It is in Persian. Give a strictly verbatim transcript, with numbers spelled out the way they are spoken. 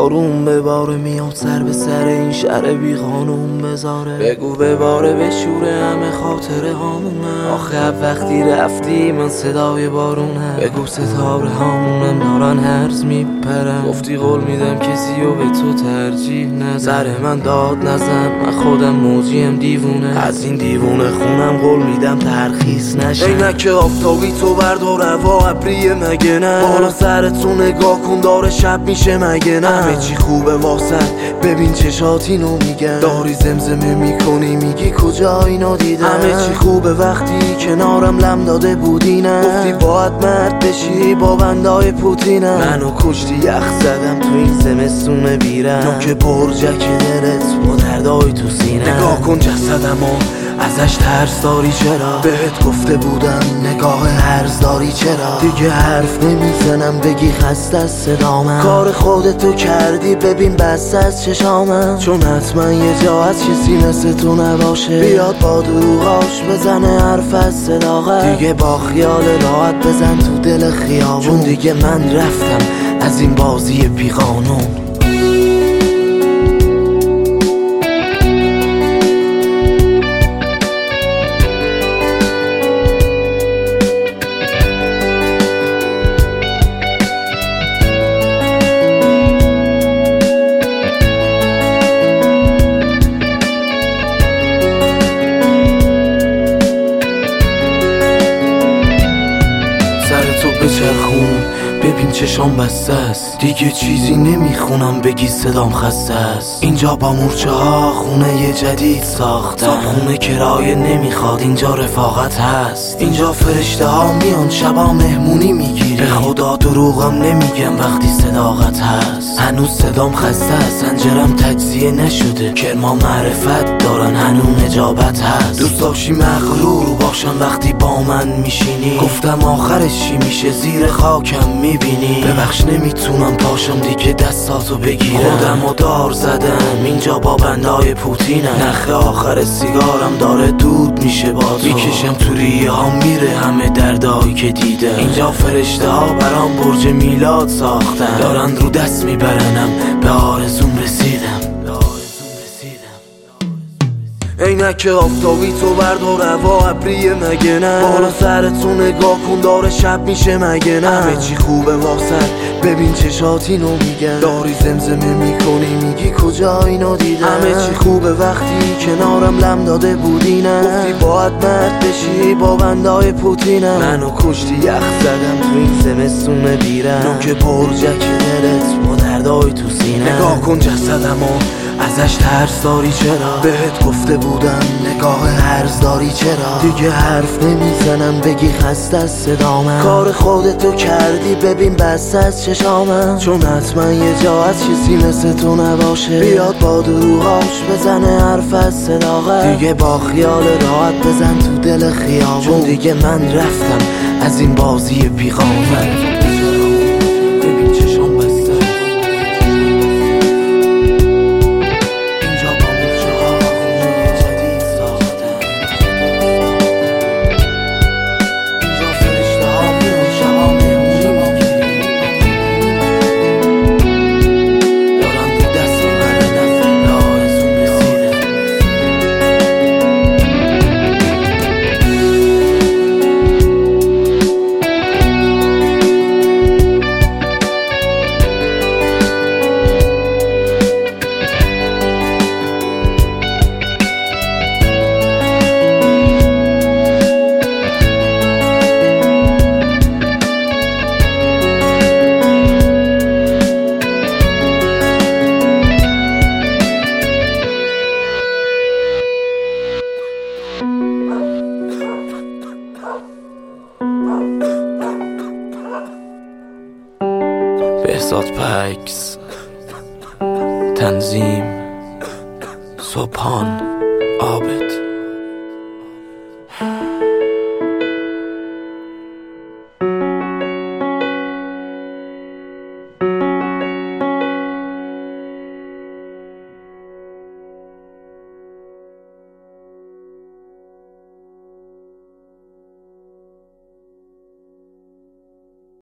بارون به باره میاد سر به سر این شهر بی قانون بذاره. بگو به باره بشوره همه خاطره هامونه. آخه وقتی رفتی من صدای بارونه. بگو ستاره هامونم دارن هرز میپرن. گفتی قول میدم کسی و به تو ترجیح نده. سر من داد نزن من خودم موجیم دیوونه. از این دیوونه خونم قول میدم ترخیص نشه. عینک آفتابی تو بردار هوا ابریه مگه نه. بالا سرتو نگاه کن داره شب میشه مگه نه. همه چی خوبه واسد ببین چشات اینو میگن. داری زمزمه میکنی میگی کجا اینو دیدم. همه چی خوبه وقتی کنارم لم داده بودی نه. گفتی باید مرد بشی با بندای پوتینم. منو کشتی یخ زدم تو این زمستون بیرم. نوک برجک دلت با دردای تو سینه. نگاه کن جسدمو ازش ترس داری چرا. بهت گفته بودم نگاه هرز داری چرا. دیگه حرف نمیزنم بگی خسته از صدامم. کار خودتو کردی ببین بس از چشامم. چون حتما یه جا از کسی مثل تو نباشه. بیاد با دروغاش بزنه حرف از صداقت. دیگه با خیال راحت بزن تو دل خیابون. چون دیگه من رفتم از این بازی بی قانون. بچرخون ببین چشام بسته است. دیگه چیزی نمیخونم بگی صدام خسته است. اینجا با مورچه ها خونه یه جدید ساختن. صاحب خونه کرایه نمیخواد اینجا رفاقت هست. اینجا فرشته ها میان شبا مهمونی میگیری. به خدا دروغم نمیگم وقتی صداقت هست. هنوز صدام خسته است سنجرم تجزیه نشده. کرما معرفت دارن هنوز نجابت هست. دوست داشتی مغرور باشم وقتی با من میشینی. گفتم آخرش چی میشه زیر خاکم میبینی. ببخش نمیتونم پاشم دیگه دستاتو بگیرم. خودمو دار زدم اینجا با بندای پوتینم. نخ آخر سیگارم داره دود میشه با تو. میکشم تو ریه ها میره همه دردایی که دیدم. اینجا فرشته ها برام برج میلاد ساختن. دارن رو دست میبرنم به آرزوم رسیدم. عینک آفتابی تو بردار هوا ابریه مگه نه. بالا سرتو نگاه کن داره شب میشه مگه نه. همه چی خوبه واسد ببین چشات اینو میگن. داری زمزمه میکنی میگی کجا اینو دیدم. همه چی خوبه وقتی کنارم لم داده بودی نه. گفتی باید مرد بشی با بندای پوتینم. منو کشتی یخ زدم تو این زمستون بیرم. نوک برجک دلت با دردای تو سینه. نگاه کن جسدمو ازش ترس داری چرا. بهت گفته بودم نگاه هرز داری چرا. دیگه حرف نمیزنم بگی خسته از صدامم. کار خودتو کردی ببین بس از چشامم. چون حتما یه جا از کسی مثل تو نباشه. بیاد با دروغاش بزنه حرف از صداقت. دیگه با خیال راحت بزن تو دل خیابون. چون دیگه من رفتم از این بازی بی قانون. بهزاد پکس، تنظیم سبحان عابد.